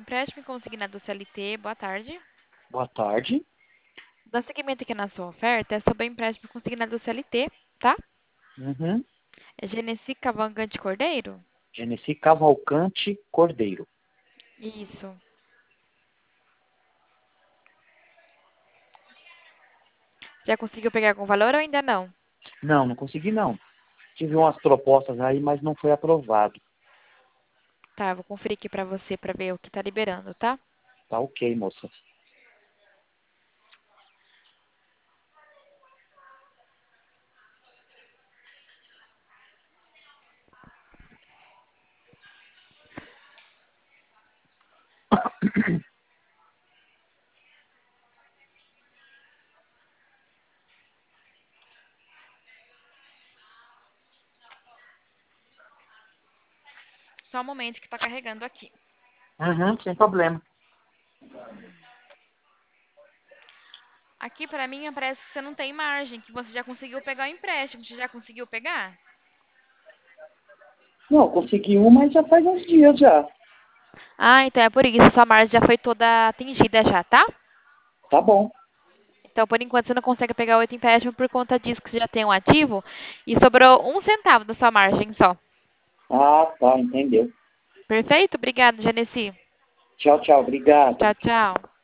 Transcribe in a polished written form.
empréstimo consignado CLT, boa tarde. Boa tarde. Dá seguimento aqui na sua oferta, é sobre o empréstimo consignado CLT, tá? Uhum. É Genesi Cavalcante Cordeiro? Genesi Cavalcante Cordeiro. Isso. Já conseguiu pegar algum valor ou ainda não? Não consegui não. Tive umas propostas aí, mas não foi aprovado. Tá, vou conferir aqui pra você pra ver o que tá liberando, tá? Tá ok, moça. Só um momento que tá carregando aqui. Uhum, sem problema. Aqui pra mim parece que você não tem margem, que você já conseguiu pegar o empréstimo. Você já conseguiu pegar? Não, consegui um, mas já faz uns dias já. Ah, então é por isso. Sua margem já foi toda atingida já, tá? Tá bom. Então, por enquanto, você não consegue pegar 8 empréstimos por conta disso que você já tem um ativo e sobrou 1 centavo da sua margem só. Ah, tá, entendeu. Perfeito? Obrigada, Genesi. Tchau, tchau. Obrigado. Tchau, tchau.